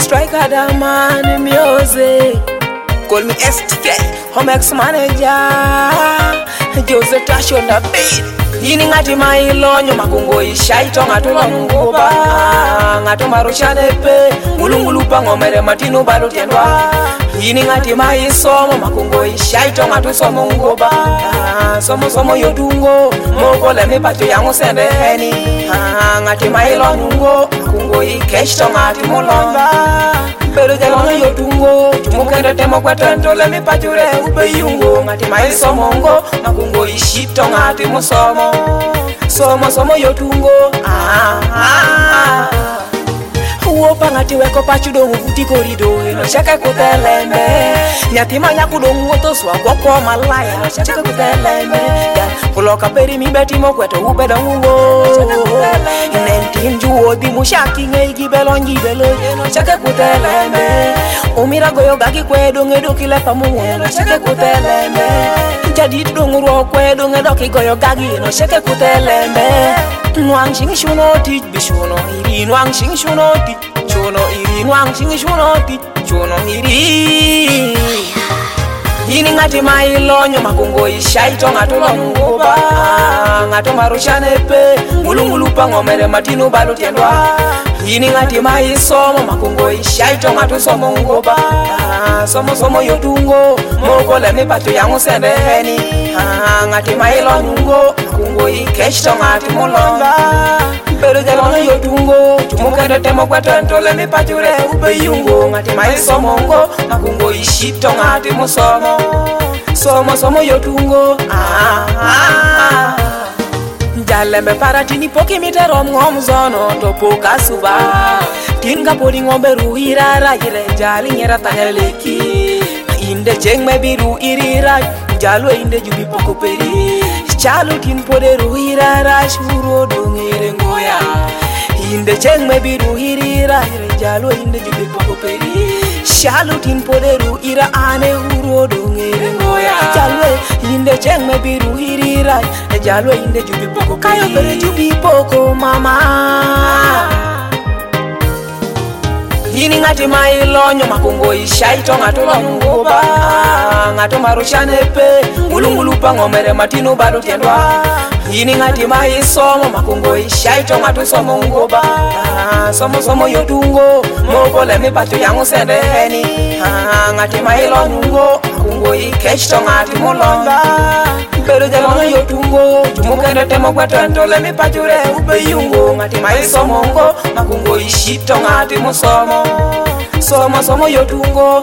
striker the man music. Call me STK, home ex manager. Jose Tash on the beat. Yini ngati mailonyo makungo ishaito ngatulo nguba ngatu marushane pe mulungulu pangomere matinu balu tendwa. Yini ngati maisomo makungo ishaito ngatu somo nguba somo somo yodungo moko le mipacho yangu sendeni ngati mailonyo ngo makungo ikeshto ngati mulonga pero jalono yodungo mukende temo kwetento le mipachure ubeyungo ngati maisomo ngo makungo ishito ngati musomo somo somo yotungo uopa ngati weko pachudo uvuti korido eno shaka kutelembe nyatima nyakudongo toswa kwa malaya shaka kutelembe kuloka peri mibeti mokweto ubeda ngugo nentin juo di mushaki ngeigi belongi belo eno shaka kutelembe umira goyo gaki kwedo ngedo kile pamu eno shaka kutelembe jadi donguro kwedo ngedo kigoyo gagi eno shaka kutelembe nwang sing shunoti bishuno iri nwang sing shunoti chuno iri nwang sing shunoti chuno iri yini ngati mailonyo makungo ishaito ngatulo nguba ngatu marushane pe mulungulu pangomere matinu balu tendwa. Yini ngati maisomo makungo ishaito ngatu somo nguba somo somo yodungo moko le mipacho yangu sendeni ngati mailonyo ngo makungo ikeshto ngati mulonga pero jalono yodungo mukende temo kwetento le mipachure ubeyungo ngati maisomo ngo makungo ishito ngati musomo somo somo yodungo Jalembe paratini poki mitero mngomzono topoka suba tinga podi ngombe ruhirara ire jali nyera taneleki inde chengme biru irira jalo inde jubi poko peri chalo tin pode ruhirara shuro dongere ngoya inde chengme biru irira ire jalo inde jubi poko peri chalo tin pode ruhira ane uro dongere ngoya jalo inde chengme biru irira jalo inde jubi poko kayo bere jubi poko mama. Yini ngati mailonyo makungo ishaito ngatulo nguba ngatu marushane pe mulungulu pangomere matinu balu tendwa. Yini ngati maisomo makungo ishaito ngatu somo nguba somo somo yodungo moko le mipacho yangu sendeni ngati mailonyo ngo makungo ikeshto ngati mulonga pero jalono yodungo mukende temo kwetento le mipachure ubeyungo ngati maisomo ngo makungo ishito ngati musomo somo somo yodungo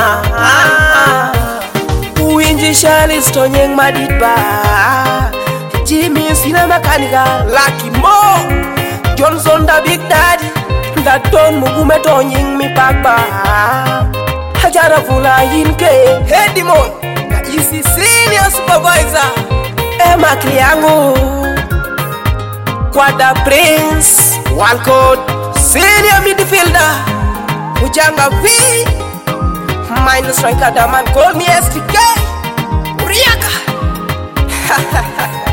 uinji shali stonyeng maditba Jimmy sina makanika Lucky Mo Johnson da Big Daddy that ton mugume tonyeng mi pakba hajara fula yinke Hedimon na isi senior supervisor Emma Kliangu Kwada Prince Walcott senior midfielder Ujanga V minus striker the man call me STK Riaka